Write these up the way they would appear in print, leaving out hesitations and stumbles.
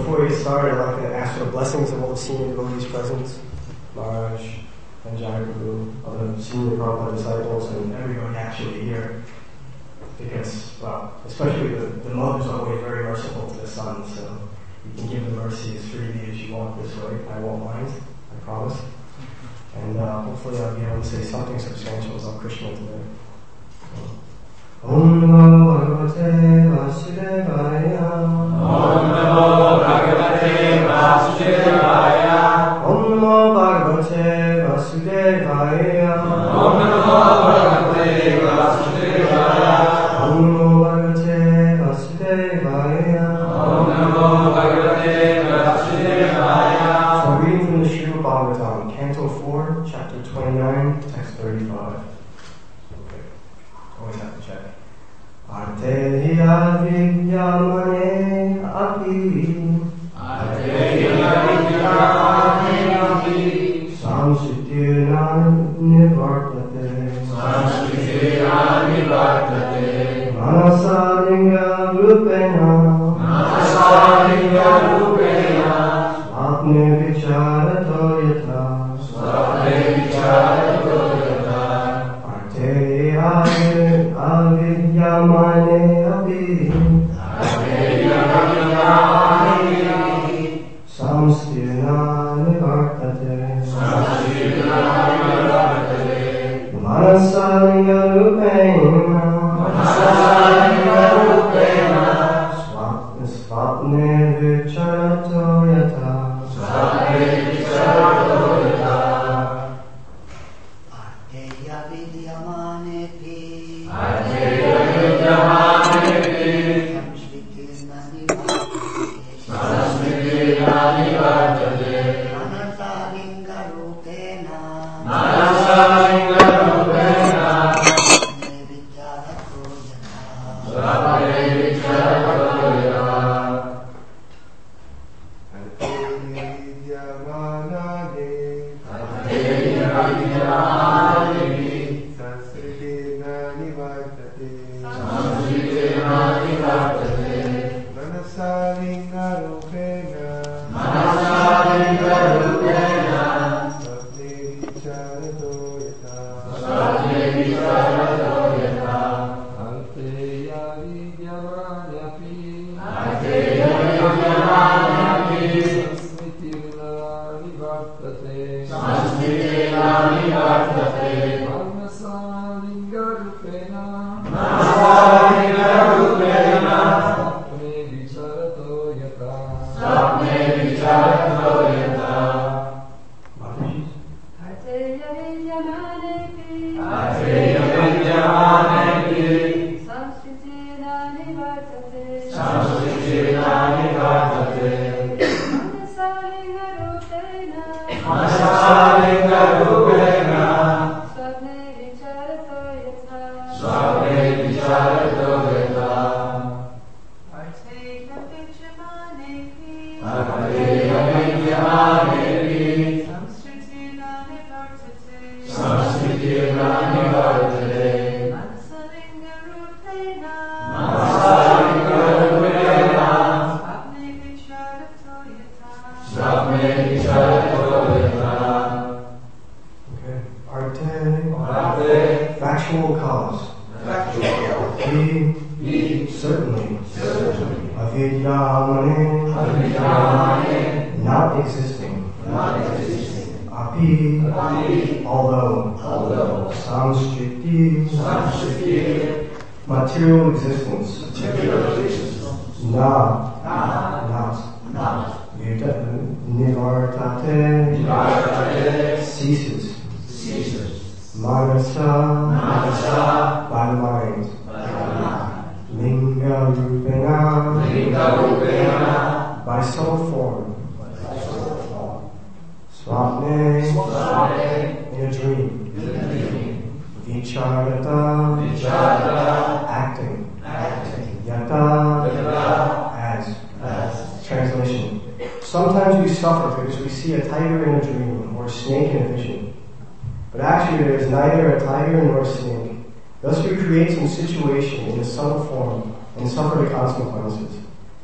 before we get started, I'd like to ask for the blessings of all the senior devotees present, Maharaj, and Jayaguru, other senior Prabhupada disciples, and everybody actually here. Because, well, especially the mothers are always very merciful to the sons, so you can give the mercy as freely as you want this way. I won't mind, I promise. And hopefully I'll be able to say something substantial about Krishna today. Om Namo Bhagavate Vasudevaya. Om Namo Bhagavate Vasudevaya. Om Namo Bhagavate Vasudevaya. Om Namo Bhagavate Vasudevaya. Om Namo Bhagavate Vasudevaya. Om Namo Bhagavate Vasudevaya. So reading from the Srimad Bhagavatam, Canto 4, Chapter 29, Text 35. Okay, always have to check. Arteya vidyamane api. Arteya vidyamane api. Samsitirna nivartate. Samsitirna nivartate. Manasalinga rupena. Manasalinga rupena. Swapne vicharato yatha. Swapne vicharato yatha. Arteya avidyamane api. Arteya vidyamane api. Samstirna nivartate. Samsitirna nivartate. Manasalinga rupena. Manasalinga rupena. Swapne vicharato yatha. Swapne vicharato yatha. Arteya vidyamaneti. Arteya vidyamaneti. Samsritirna nivartate. Samsitirna nivartate. Manasalinga rupena. Manasalinga rupena. Swapne vicharato yatha. Swapne vicharato yatha. Arteya vidyamaneti. Samsitirna nivartate. Manasalinga rupena. Manasalinga rupena. Swapne vicharato yatha. Swapne vicharato yatha. Arteya vidyamane api. Arteya vidyamane api. Samsritirna nivartate. Samsitirna nivartate. Manasalinga rupena. Manasalinga rupena. Swapne vicharato yatha. Swapne vicharato yatha. Mataji. Arteya vidyamaneti. Arteya vidyamaneti. Samsritirna nivartate. Samsitirna nivartate. Manasalinga rupena. Manasalinga rupena. Swapne vicharato yatha. Swapne vicharato yatha. Arteya vidyamaneti. Arteya vidyamaneti. Samsritirna nivartate. Samsitirna nivartate. Manasalinga rupena. Manasalinga rupena. Swapne vicharato yatha. Swapne vicharato yatha. Okay. Arte. Arte. Factual cause. He. Certainly. Avidyamane. Avidyamane. Not existing. Api. Although. Samskriti. Material existence. Not. Nivartate. Ceases. Manasa. By the mind. Linga rupena. By subtle form. Swapne. In a dream. Vicharata. Acting. Yata. As. Translation. Sometimes we suffer because we see a tiger in a dream or a snake in a vision. But actually there is neither a tiger nor a snake. Thus we create some situation in a subtle form and suffer the consequences.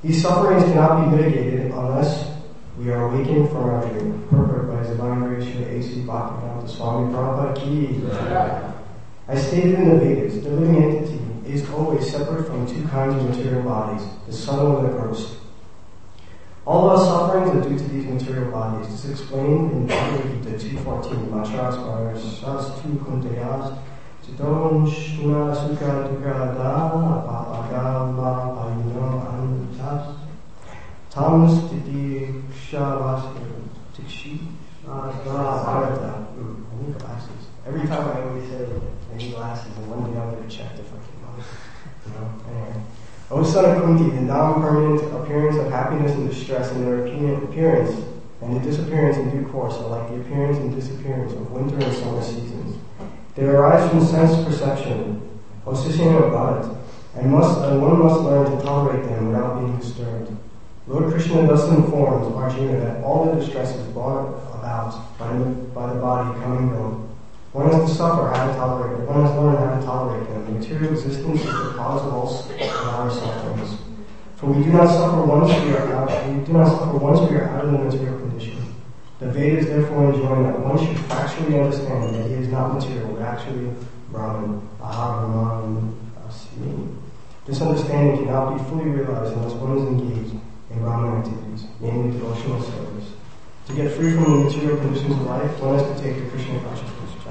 These sufferings cannot be mitigated unless we are awakened from our dream. Purport by His Divine Grace Srila A.C. Bhaktivedanta Swami Prabhupada Ki. As stated in the Vedas, the living entity is always separate from two kinds of material bodies, the subtle and the gross. All our sufferings are due to these material bodies. This is explained in Bhagavad Gita 2:14. Machas parashas tu kuntayas chidon shuna sukha dukha da papagama payino anutas tam stiti shavas tikshi bharata. I need glasses. Every time I always say I need glasses, and one day I'm going to check the fucking money. Anyway. O son of Kunti, the non-permanent appearance of happiness and distress and their appearance and the disappearance in due course are like the appearance and disappearance of winter and summer seasons. They arise from sense perception, O Sisina Bharat, and one must learn to tolerate them without being disturbed. Lord Krishna thus informs Arjuna that all the distresses brought about by the body come and go. One has to suffer how to tolerate them. One has to learn how to tolerate them. Material existence is the cause of all our sufferings. For we do not suffer once we are out. We do not suffer once we are out of the material condition. The Vedas therefore enjoin that one should factually understand that he is not material, but actually Brahman. Brahman Asmi. This understanding cannot be fully realized unless one is engaged in Brahman activities, namely devotional service. To get free from the material conditions of life, one has to take the Krishna consciousness.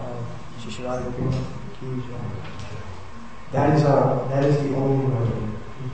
That is the only remedy.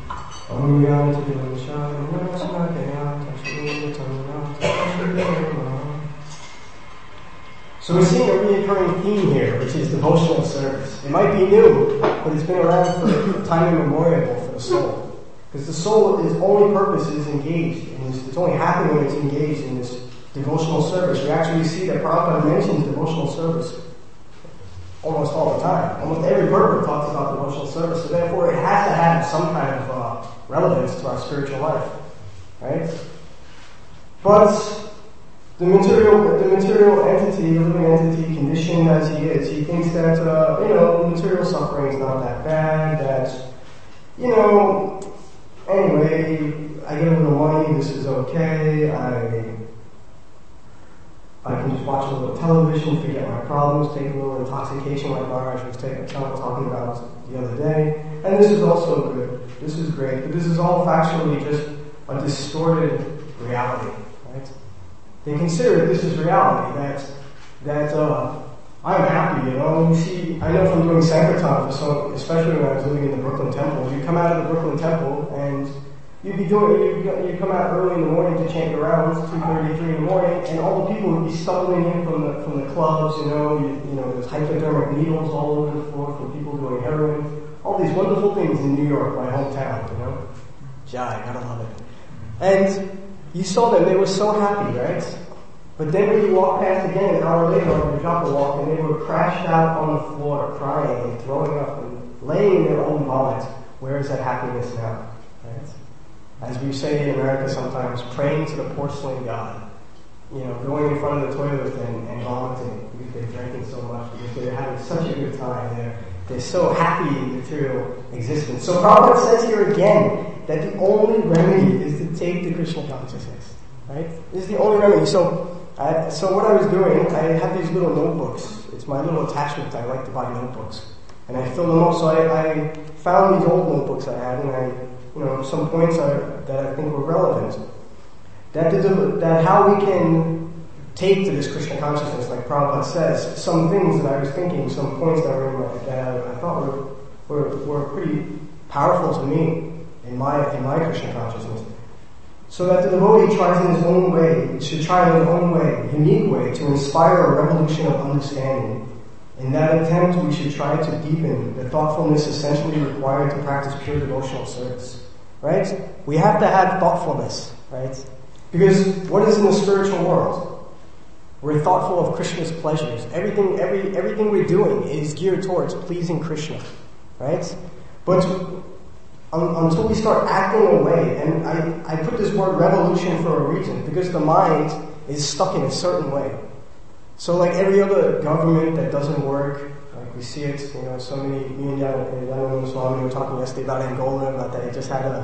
So we're seeing a recurring theme here, which is devotional service. It might be new, but it's been around for time immemorial for the soul. Because the soul, its only purpose is engaged in this, it's only happy when it's engaged in this devotional service. We actually see that Prabhupada mentions devotional service almost all the time. Almost every purport talks about devotional service, so therefore it has to have some kind of relevance to our spiritual life, right? But the material entity, the living entity, conditioned as he is, he thinks that material suffering is not that bad. That anyway, I get a little money. This is okay. I can just watch a little television, forget my problems, take a little intoxication like Maharaj was talking about the other day. And this is also good. This is great. But this is all factually just a distorted reality, right? They consider this is reality, that I'm happy, You see, I know from doing Sankirtan, especially when I was living in the Brooklyn Temple, you come out of the Brooklyn Temple and you come out early in the morning to chant your rounds, 2:30, 3 in the morning, and all the people would be stumbling in from the clubs, there's hypodermic needles all over the floor from people doing heroin, all these wonderful things in New York, my hometown, Jai, gotta love it. And you saw them, they were so happy, right? But then when you walk past again an hour later on the Japa walk, and they were crashed out on the floor, crying and throwing up and laying in their own vomit. Where is that happiness now? Right? As we say in America sometimes, praying to the porcelain god. Going in front of the toilet and vomiting because they're drinking so much, because they're having such a good time. They're so happy in material existence. So Prabhupada says here again that the only remedy is to take the Krishna consciousness. Right? This is the only remedy. So what I was doing, I have these little notebooks. It's my little attachment. I like to buy notebooks. And I fill them up. So I found these old notebooks I had, and some points that I think were relevant. That how we can take to this Krishna consciousness, like Prabhupada says, some things that I was thinking, some points that I thought were pretty powerful to me in my Krishna consciousness. So that the devotee tries in his own way, should try in his own way, unique way, to inspire a revolution of understanding. In that attempt, we should try to deepen the thoughtfulness essentially required to practice pure devotional service. Right? We have to have thoughtfulness, right? Because what is in the spiritual world? We're thoughtful of Krishna's pleasures. Everything we're doing is geared towards pleasing Krishna, right? But until we start acting away, and I put this word revolution for a reason, because the mind is stuck in a certain way. So like every other government that doesn't work, like we see it, so many, me and Yananda Swami were talking yesterday about Angola, about that it just had a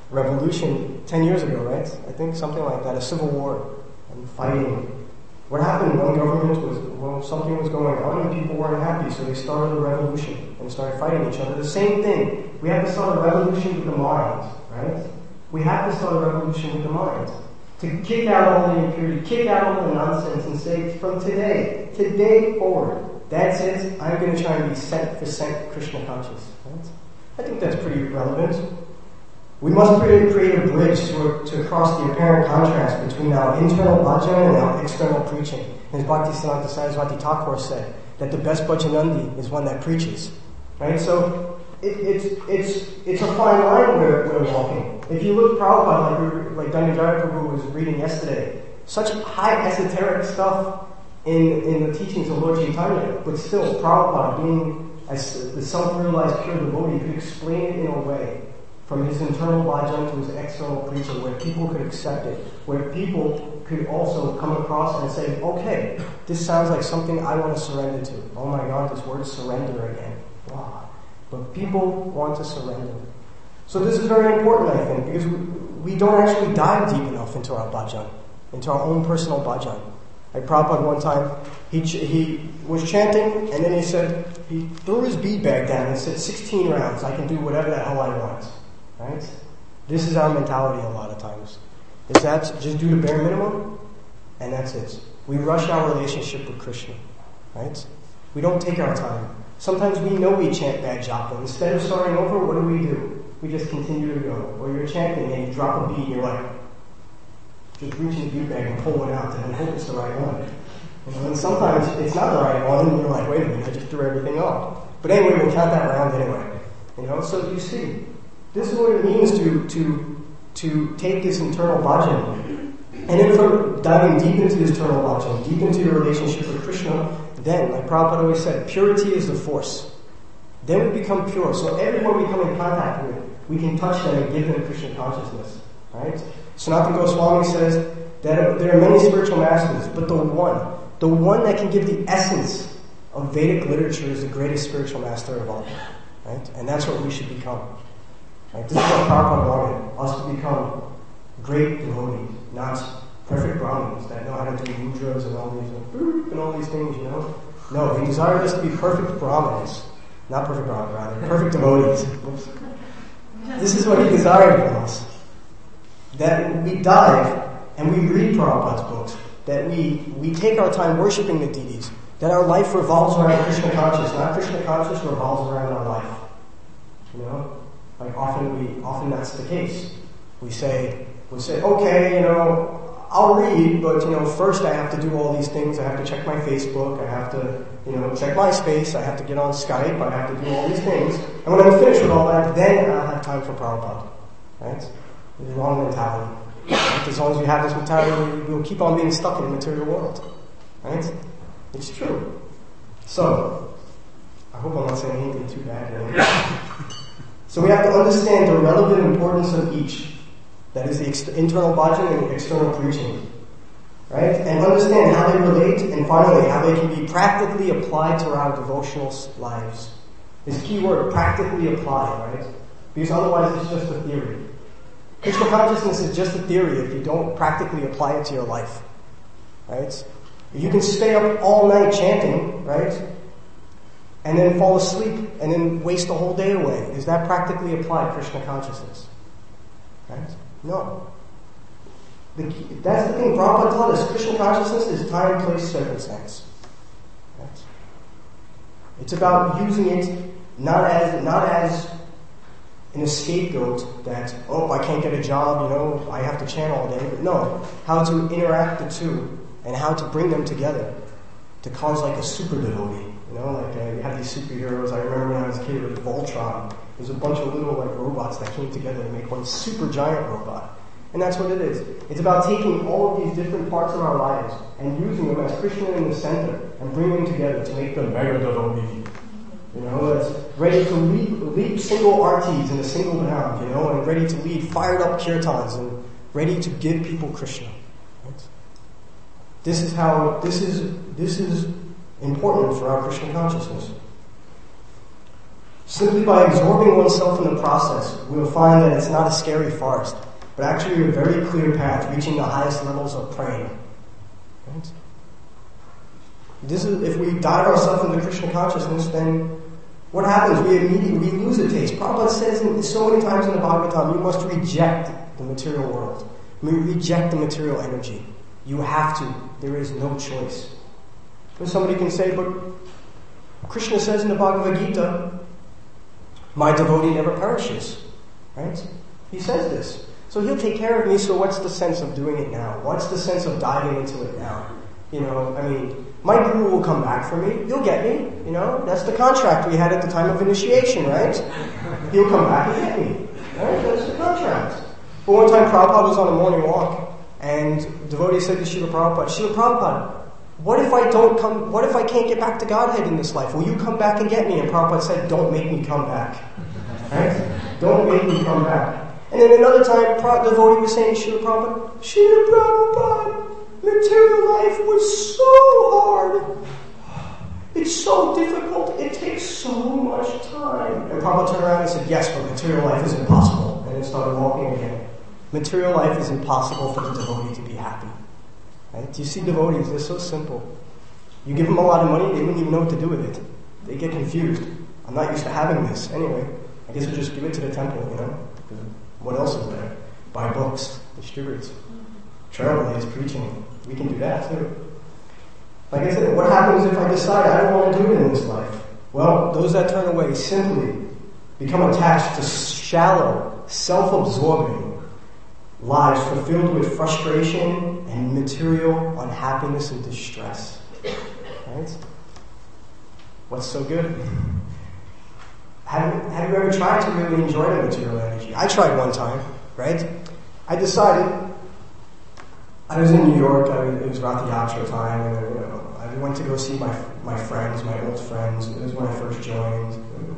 revolution 10 years ago, right? I think something like that, a civil war and fighting. What happened when something was going on and people weren't happy, so they started a revolution and started fighting each other. The same thing. We have to start a revolution with the mind, right? We have to start a revolution with the mind. To kick out all the impurity, kick out all the nonsense and say, from today forward, that's it, I'm going to try and be cent Krishna conscious. Right? I think that's pretty relevant. We must create a bridge to cross the apparent contrast between our internal bhajan and our external preaching. As Bhaktisiddhanta Saraswati Thakur said, that the best bhajanandi is one that preaches. Right? So it's a fine line we're walking. If you look at Prabhupada, like Dhananjaya Prabhu was reading yesterday, such high esoteric stuff in the teachings of Lord Chaitanya, but still Prabhupada, being as the self-realized pure devotee, could explain it in a way from his internal bhajan to his external preaching, where people could accept it, where people could also come across and say, okay, this sounds like something I want to surrender to. Oh my God, this word surrender again. Wow. But people want to surrender. So this is very important, I think, because we don't actually dive deep enough into our bhajan, into our own personal bhajan. Like Prabhupada one time, he was chanting, and then he threw his bead bag down and said, 16 rounds, I can do whatever the hell I want. Right? This is our mentality a lot of times. Is that just do the bare minimum, and that's it. We rush our relationship with Krishna. Right? We don't take our time. Sometimes we know we chant bad japa. Instead of starting over, what do? We just continue to go. Or you're chanting and you drop a bead and you're like, just reaching the bead bag and pull one out and then hope it's the right one. And sometimes it's not the right one and you're like, wait a minute, I just threw everything off. But anyway, we'll count that round anyway. So you see, this is what it means to take this internal bhajan. And then from diving deep into this internal bhajan, deep into your relationship with Krishna, then, like Prabhupada always said, purity is the force. Then we become pure. So everyone we come in contact with, we can touch them and give them Krishna consciousness. Right? Sanatana Goswami says that there are many spiritual masters, but the one that can give the essence of Vedic literature is the greatest spiritual master of all. Right? And that's what we should become. Right? This is what Prabhupada wanted, us to become great devotees, not perfect Brahmins that know how to do mudras and all these things, No, he desired us to be perfect Brahmins. Not perfect Brahmins, rather. Perfect devotees. This is what he desired from us. That we dive and we read Prabhupada's books. That we take our time worshiping the deities. That our life revolves around Krishna consciousness. Not Krishna consciousness revolves around our life. Like often that's the case. We'll say, okay, I'll read, but first I have to do all these things. I have to check my Facebook. I have to, check MySpace. I have to get on Skype. I have to do all these things. And when I'm finished with all that, then I'll have time for Prabhupada. Right? It's the wrong mentality. Right? As long as we have this mentality, we'll keep on being stuck in the material world. Right? It's true. So, I hope I'm not saying anything too bad. So we have to understand the relevant importance of each. That is the internal bhajan and the external preaching. Right? And understand how they relate, and finally, how they can be practically applied to our devotional lives. This key word, practically applied, right? Because otherwise it's just a theory. Krishna consciousness is just a theory if you don't practically apply it to your life. Right? You can stay up all night chanting, right? And then fall asleep and then waste the whole day away. Is that practically applied Krishna consciousness? Right? No. That's the thing Prabhupada taught us. Krishna consciousness is time, place, circumstance. Right? It's about using it not as an scapegoat that, I can't get a job, I have to chant all day. But no, how to interact the two and how to bring them together to cause like a super devotee. You have these superheroes. I remember when I was a kid with Voltron. There's a bunch of little robots that came together to make one super giant robot. And that's what it is. It's about taking all of these different parts of our lives and using them as Krishna in the center and bringing them together to make them mega devotee. That's ready to lead single artis in a single round, and ready to lead fired up kirtans and ready to give people Krishna. Right? This is important for our Krishna consciousness. Simply by absorbing oneself in the process, we'll find that it's not a scary forest, but actually a very clear path reaching the highest levels of praying. Right? This is, if we dive ourselves into Krishna consciousness, then what happens? We lose a taste. Prabhupada says so many times in the Bhagavatam, you must reject the material world. Reject the material energy. You have to. There is no choice. And somebody can say, but Krishna says in the Bhagavad Gita, my devotee never perishes. Right? He says this. So he'll take care of me, so what's the sense of doing it now? What's the sense of diving into it now? My guru will come back for me. You'll get me. That's the contract we had at the time of initiation, right? He'll come back and get me. Right? That's the contract. But one time Prabhupada was on a morning walk, and devotee said to Srila Prabhupada, what if I can't get back to Godhead in this life? Will you come back and get me? And Prabhupada said, don't make me come back. Right? Don't make me come back. And then another time, devotee was saying, Srila Prabhupada, material life was so hard. It's so difficult. It takes so much time. And Prabhupada turned around and said, yes, but material life is impossible. And then started walking again. Material life is impossible for the devotee to be happy. Right? Do you see devotees? They're so simple. You give them a lot of money, they wouldn't even know what to do with it. They get confused. I'm not used to having this. Anyway, I guess we'll just give it to the temple, Because what else is there? Buy books, distribute. Trailblaze, preaching. We can do that too. Like I said, what happens if I decide I don't want to do it in this life? Well, those that turn away simply become attached to shallow, self-absorbing lives fulfilled with frustration and material unhappiness and distress. Right? What's so good? Have you ever tried to really enjoy the material energy? I tried one time, right? I decided, I was in New York, it was about the Yatra time, and I went to go see my friends, my old friends. It was when I first joined,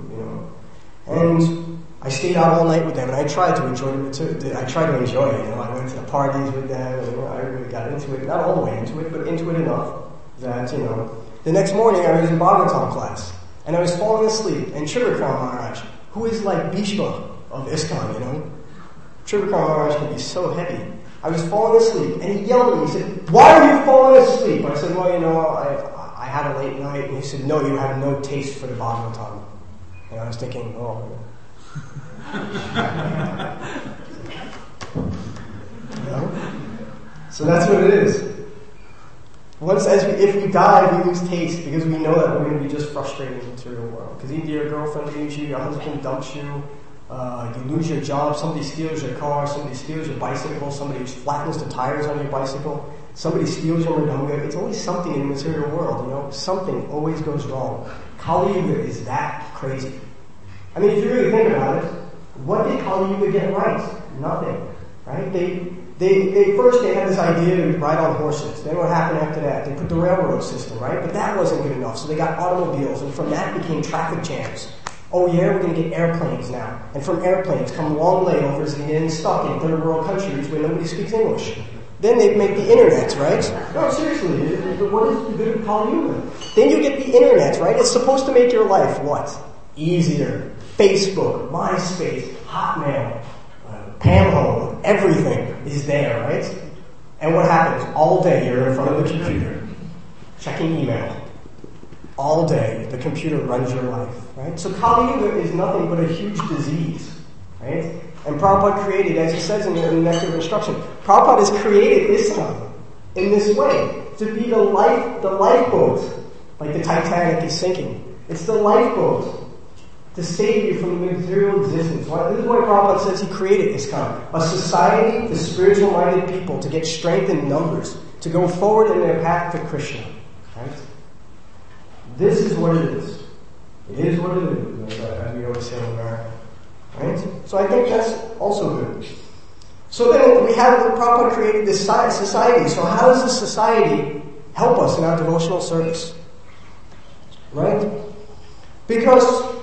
and I stayed out all night with them, and I tried to enjoy it. I tried to enjoy it. I went to the parties with them, and I really got into it. Not all the way into it, but into it enough that the next morning I was in Bhagavatam class, and I was falling asleep. And Trivakram Maharaj, who is like Bhishma of ISKCON, Trivakram Maharaj can be so heavy. I was falling asleep, and he yelled at me. He said, "Why are you falling asleep?" I said, "Well, I had a late night." And he said, "No, you have no taste for the Bhagavatam." And I was thinking, oh. So that's what it is. If we die, we lose taste because we know that we're going to be just frustrated in the material world. Because either your girlfriend leaves you, your husband dumps you, you lose your job, somebody steals your car, somebody steals your bicycle, somebody flattens the tires on your bicycle, somebody steals your Mridanga. It's always something in the material world, Something always goes wrong. Kali Yuga is that crazy. I mean, if you really think about it, what did Kali Yuga get right? Nothing, right? They first had this idea to ride on horses. Then what happened after that? They put the railroad system, right? But that wasn't good enough. So they got automobiles, and from that became traffic jams. Oh yeah, we're going to get airplanes now. And from airplanes come long layovers and getting stuck in third world countries where nobody speaks English. Then they make the internet, right? No, seriously, what is the good of Kali Yuga? Then you get the internet, right? It's supposed to make your life what? Easier. Facebook, MySpace, Hotmail, Pamhole, everything is there, right? And what happens? All day you're in front of the computer, checking email. All day the computer runs your life, right? So Kali Yuga is nothing but a huge disease, right? And Prabhupada created, as he says in the Nectar of Instruction, Prabhupada has created ISKCON in this way, to be the lifeboat, like the Titanic is sinking. It's the lifeboat to save you from the material existence. This is why Prabhupada says he created ISKCON, a society for spiritual-minded people to get strength in numbers, to go forward in their path to Krishna. Right? This is what it is. It is what it is, as we always say in America. Right? So I think that's also good. So then we have Prabhupada created this society. So how does this society help us in our devotional service? Right? Because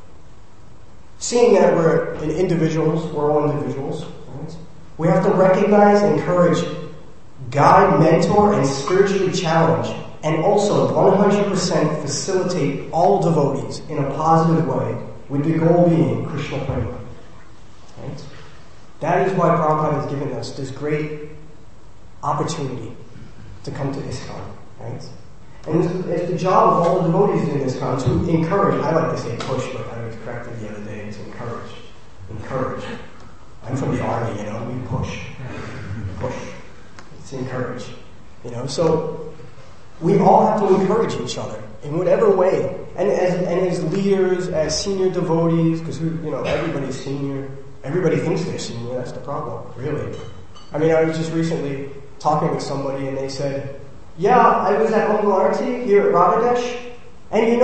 seeing that we're all individuals, right? We have to recognize, encourage, guide, mentor, and spiritually challenge, and also 100% facilitate all devotees in a positive way with the goal being Krishna Prema. Right? That is why Prabhupada has given us this great opportunity to come to ISKCON. Right? And it's the job of all the devotees in ISKCON to encourage. I like to say push, but I was corrected the other day. It's encourage. Encourage. I'm from the army, we push. Push. It's encourage. So we all have to encourage each other in whatever way. And as leaders, as senior devotees, because everybody's senior. Everybody thinks they're senior. That's the problem, really. I mean, I was just recently talking with somebody, and they said, "Yeah, I was at Mangalarti here at Radhadesh, and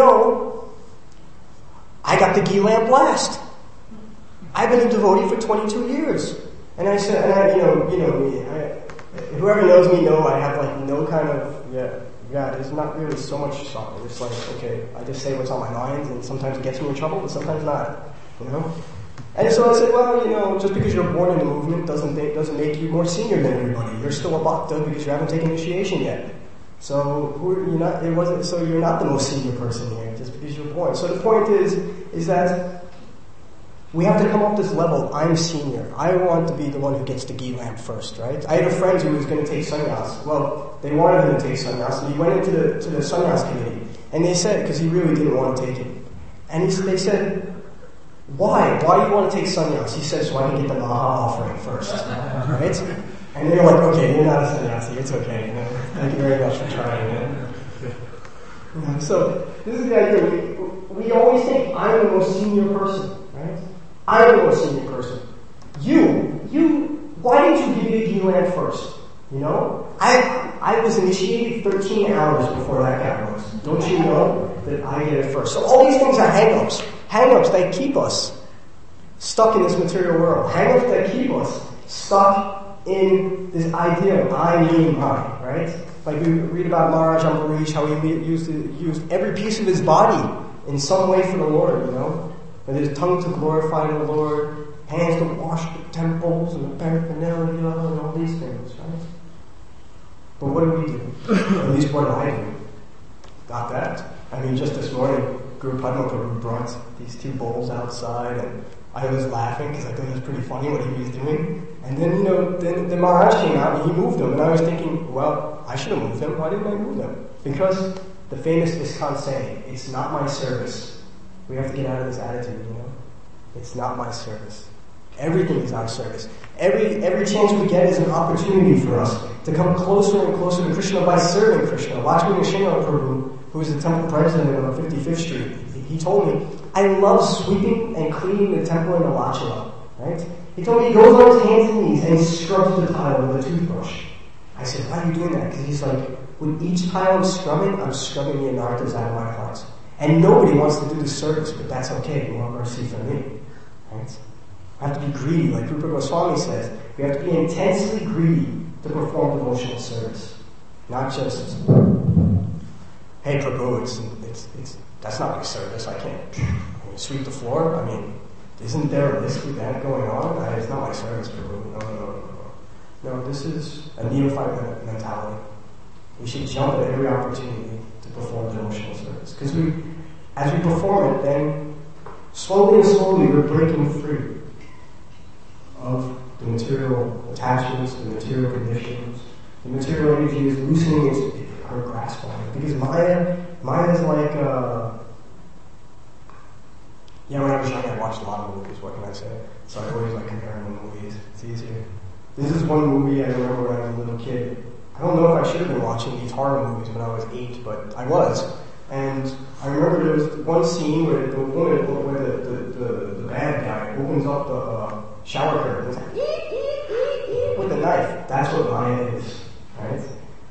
I got the ghee lamp last. I've been a devotee for 22 years." And I said, whoever knows me know I have like no kind of, there's not really so much song. It's like, okay, I just say what's on my mind, and sometimes it gets me in trouble, but sometimes not, And so I said, well, just because you're born in the movement doesn't make you more senior than everybody. You're still a bhakta because you haven't taken initiation yet. So you're not the most senior person here just because you're born. So the point is that we have to come up this level. I'm senior. I want to be the one who gets the ghee lamp first, right? I had a friend who was going to take sannyas. Well, they wanted him to take sannyas, and he went into the sannyas committee, and they said, because he really didn't want to take it, and they said, why? Why do you want to take sannyas? He says, so I can get the maha offering first, right? And they're like, okay, you're not a sannyasi, it's okay. Thank you very much for trying. So this is the idea. We always think I'm the most senior person, right? I'm the most senior person. Why didn't you give me the ghee lamp first? I was initiated 13 hours before that guy was. Don't you know that I get it first? So all these things are hang-ups. Hang-ups that keep us stuck in this material world. Hang-ups that keep us stuck in this idea of I, me, and mine, right? Like we read about Maharaj Ambarish, how he used every piece of his body in some way for the Lord, With his tongue to glorify the Lord, hands to wash the temples and the paraphernalia and all these things, right? But what do we do? At least what do I do? Not that. I mean, just this morning, Guru Padma Prabhu brought these 2 bowls outside, and I was laughing because I thought it was pretty funny what he was doing. And then, then Maharaj came out and he moved them, and I was thinking, well, I should have moved them. Why didn't I move them? Because the famous ISKCON saying, it's not my service. We have to get out of this attitude, It's not my service. Everything is our service. Every chance we get is an opportunity for us to come closer and closer to Krishna by serving Krishna. Lakshmi Nrsimha Prabhu, who was the temple president on 55th Street, he told me, I love sweeping and cleaning the temple in Alachula, right? He told me he goes on his hands and knees and he scrubs the tile with a toothbrush. I said, why are you doing that? Because he's like, with each tile I'm scrubbing the anarthas out of my heart. And nobody wants to do the service, but that's okay. More mercy for me, right? I have to be greedy, like Rupa Goswami says. We have to be intensely greedy to perform devotional service. Not just, hey Prabhu, it's that's not my service. I can't sweep the floor. I mean, isn't there a risky event going on? It's not my service, Prabhu. No, this is a neophyte mentality. We should jump at every opportunity to perform devotional service. Because as we perform it, then slowly and slowly we're breaking free of the material attachments, the material conditions. The material energy is loosening her grasp on it. Because Maya is like, when I was young I watched a lot of movies, what can I say? So I always like comparing the movies. It's easier. This is one movie I remember when I was a little kid. I don't know if I should have been watching these horror movies when I was 8, but I was. And I remember there was one scene where the woman, where the bad guy opens up the shower curtain with a knife. That's what Maya is, right?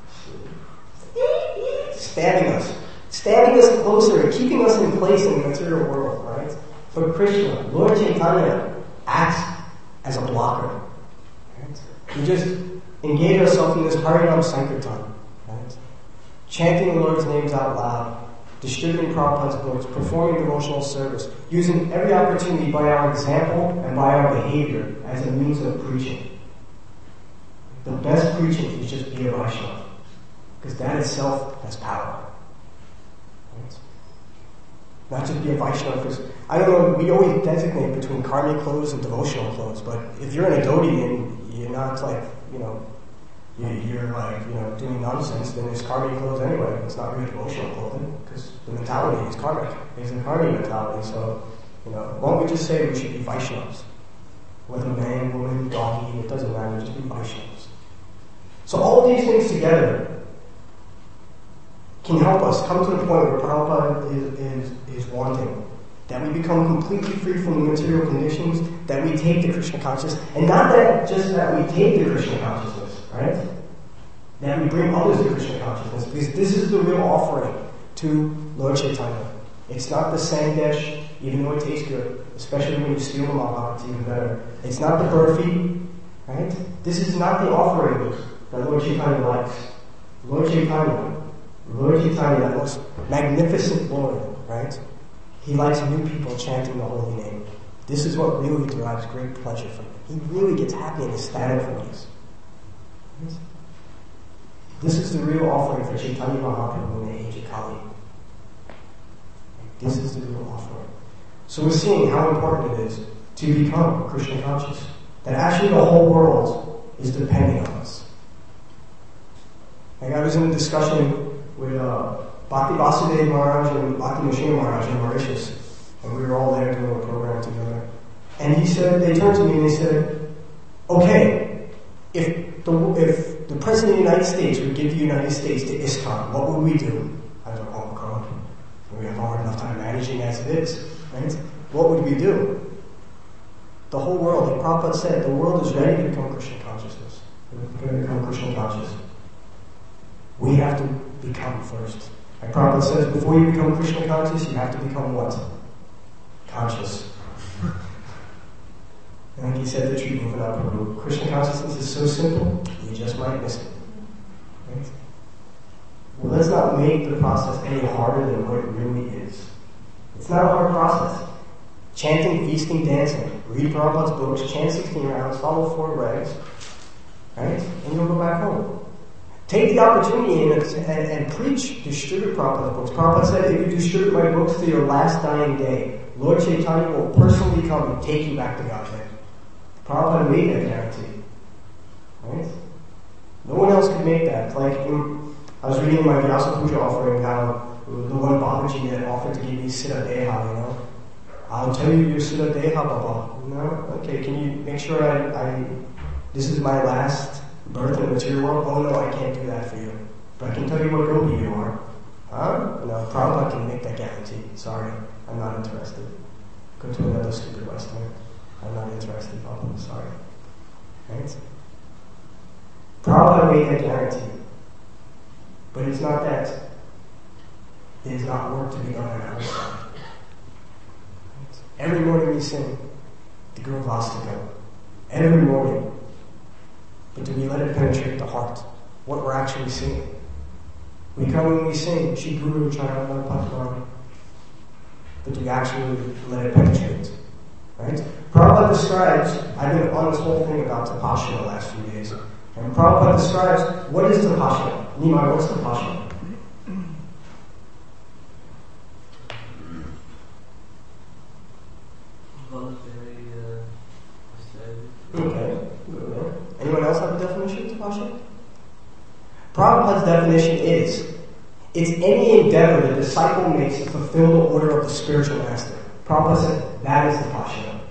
Stabbing us closer and keeping us in place in the material world, right? But Krishna, Lord Chaitanya, acts as a blocker. Right? We just engage ourselves in this Harinam Sankirtan, right? Chanting the Lord's names out loud, distributing Prabhupada's books, performing devotional service, using every opportunity by our example and by our behavior as a means of preaching. The best preaching is just be a Vaishnava, because that itself has power. Right? not just be a Vaishnava. Because I don't know, we always designate between karmic clothes and devotional clothes, but if you're in a dhoti and you're not like, you're like, doing nonsense, then it's karmic clothes anyway. It's not really devotional clothing, because the mentality is karmic. It's a karmic mentality, so, why don't we just say we should be Vaishnavas? Whether man, woman, doggy, it doesn't matter, just be Vaishnavas. So all these things together can help us come to the point where Prabhupada is wanting. That we become completely free from the material conditions, that we take the Krishna consciousness, and not that just that we take the Krishna consciousness, right? That we bring others to Krishna consciousness, because this is the real offering to Lord Chaitanya. It's not the sandesh, even though it tastes good, especially when you steal them off, it's even better. It's not the burfi, right? This is not the offering that Lord Chaitanya likes. Lord Chaitanya, that most magnificent Lord, right? He likes new people chanting the holy name. This is what really derives great pleasure from him. He really gets happy and ecstatic from this. This is the real offering for Chaitanya Mahaprabhu in the age of Kali. This is the real offering. So we're seeing how important it is to become Krishna conscious. That actually the whole world is depending on us. Like I was in a discussion with Bhakti Vasudeva Maharaj and Bhakti Nrsimha Maharaj in Mauritius, and we were all there doing a program together. And they turned to me and they said, okay, if the President of the United States would give the United States to ISKCON, what would we do? I don't know, God, we have hard enough time managing as it is, right? What would we do? The whole world, like Prabhupada said, the world is ready to become Krishna consciousness. We're going to become Krishna conscious. We have to become first. Like Prabhupada says, before you become Krishna conscious, you have to become what? Conscious. And like he said, the treatment of Prabhu, Krishna consciousness is so simple, you just might miss it. Right? Well, let's not make the process any harder than what it really is. It's not a hard process. Chanting, feasting, dancing. Read Prabhupada's books, chant 16 rounds, follow 4 regs, right? And you'll go back home. Take the opportunity and preach, distribute Prabhupada's books. Prabhupada said, if you distribute my books to your last dying day, Lord Chaitanya will personally come and take you back to Godhead. Prabhupada made that guarantee. Right? No one else could make that. Like, I was reading my Vyasa Puja offering, how the one Babaji that offered to give me Siddha Deha, I'll tell you your Siddha Deha, Baba. No? Okay, can you make sure this is my last birth in the material world? Oh no, I can't do that for you. But I can tell you what Gopi you are. No, Prabhupada can make that guarantee. Sorry, I'm not interested. Go to another stupid Western. I'm not interested, Prabhupada. Sorry. Right? Prabhupada made that guarantee. But it's not that. It is not work to be done on our side. Every morning we sing the Guru Vastika. Every morning. But do we let it penetrate the heart? What we're actually singing. We come and we sing Shri Guru Charana Patmani. But do we actually let it penetrate? Right? Prabhupada describes, I've been on this whole thing about Tapasya the last few days. And Prabhupada describes, what is Tapasya? Nimai, what's Tapasya? Okay. Anyone else have a definition of Tapasya? Prabhupada's definition is, it's any endeavor the disciple makes to fulfill the order of the spiritual master. Prabhupada said, that is Tapasya.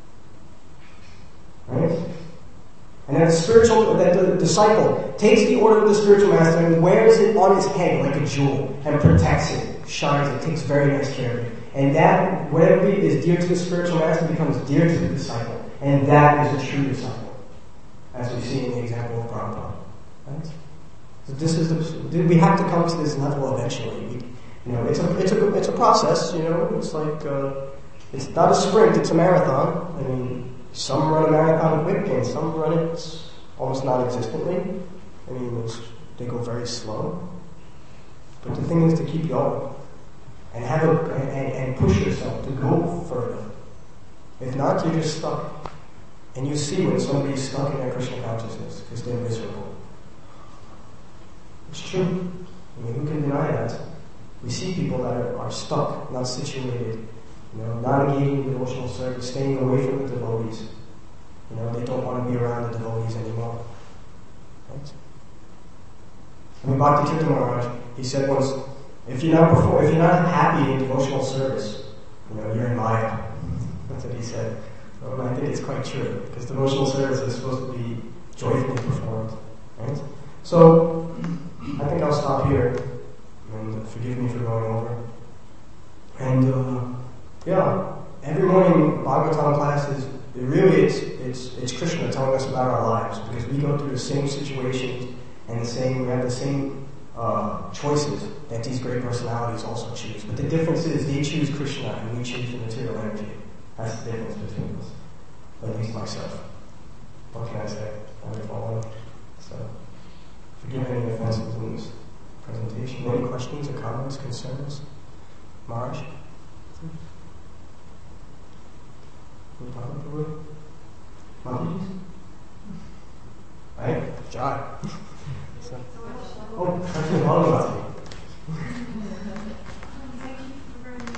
Right? And that the disciple takes the order of the spiritual master and wears it on his head like a jewel and protects it, shines it, takes very nice care of it. And that, whatever is dear to the spiritual master becomes dear to the disciple. And that is a true disciple. As we see in the example of Prabhupada. Right? So we have to come to this level eventually. It's a process, it's like, it's not a sprint, it's a marathon. I mean, some run a marathon quick and some run it almost non-existently. I mean, they go very slow. But the thing is to keep going and and push yourself to go further. If not, you're just stuck. And you see when somebody's stuck in their Krishna consciousness because they're miserable. It's true. I mean, who can deny that? We see people that are stuck, not situated, not engaging in devotional service, staying away from the devotees. They don't want to be around the devotees anymore. Right? Bhakti Maharaj, he said once, if you're not happy in devotional service, you're in Maya. That's what he said. And I think it's quite true, because devotional service is supposed to be joyfully performed. Right? So, I think I'll stop here, and forgive me for going over. And, every morning Bhagavatam classes, it's Krishna telling us about our lives, because we go through the same situations, and we have the same choices that these great personalities also choose. But the difference is they choose Krishna and we choose the material energy. That's the difference between us. At least myself. What can I say? I'm fallen. So, forgive any offenses in this presentation. Any questions or comments, concerns? Marge? Monkeys? Right? Jai. Actually, all about you. Thank you for very much.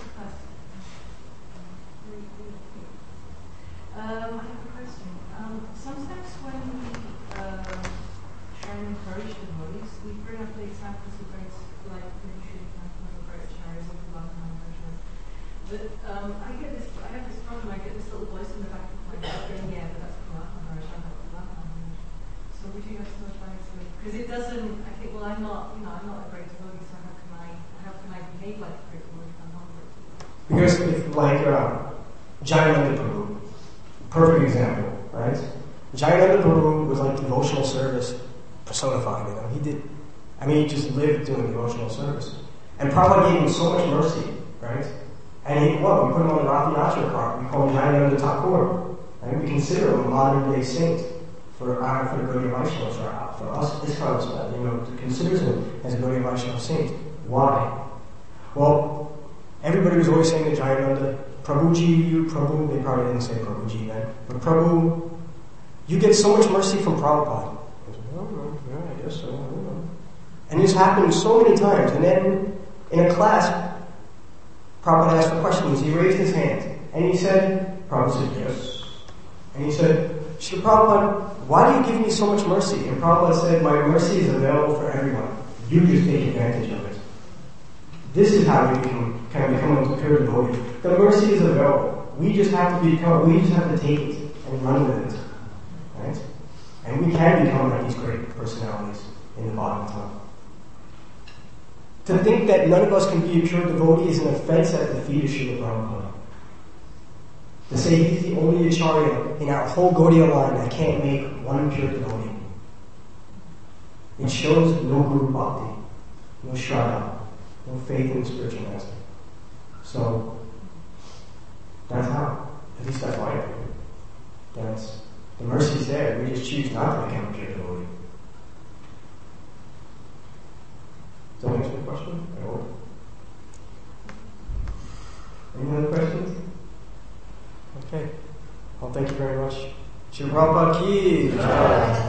I have a question. Sometimes when we try and encourage devotees, we bring up the examples of great, like the example of great acharyas or Bhagavatam. But I have this problem. I get this little voice in the back of my head saying, "Yeah, but that's Bhagavatam. So would you have some advice? Because it doesn't. I think, well, I'm not a great devotee, so how can I behave like a great devotee if I'm not a great devotee? Because if, like, Jayananda Prabhu, perfect example, right? Jayananda Prabhu was like devotional service personified. He just lived doing devotional service. And Prabhupada gave him so much mercy, right? And we put him on the Rathi Ashram card. We call him Jayananda Thakur. And we consider him a modern day saint for the Gaudiya Vaishnavas, for us, this kind of stuff, considers him as a Gaudiya Vaishnava saint. Why? Well, everybody was always saying to Jayananda, Prabhuji, Prabhu, they probably didn't say Prabhuji then, but Prabhu, you get so much mercy from Prabhupada. I guess so, I don't know. And this happened so many times, and then in a class, Prabhupada asked for questions. He raised his hand, and he said, Prabhupada said yes. And he said, Srila Prabhupada, why do you give me so much mercy? And Prabhupada said, my mercy is available for everyone. You just take advantage of it. This is how we can become a pure devotee. The mercy is available. We just have to take it and run with it. Right? And we can become like these great personalities in the Bhagavatam. To think that none of us can be a pure devotee is an offense at the feet of Srila Prabhupada. To say he's the only acharya in our whole Gaudiya line that can't make one pure devotee. It shows no guru bhakti, no shraddha, no faith in the spiritual master. So, that's how. At least that's my opinion. The mercy's there. We just choose not to become a pure devotee. Does that answer the question? I hope. Any other questions? Okay. Well, thank you very much. Srila Prabhupada ki.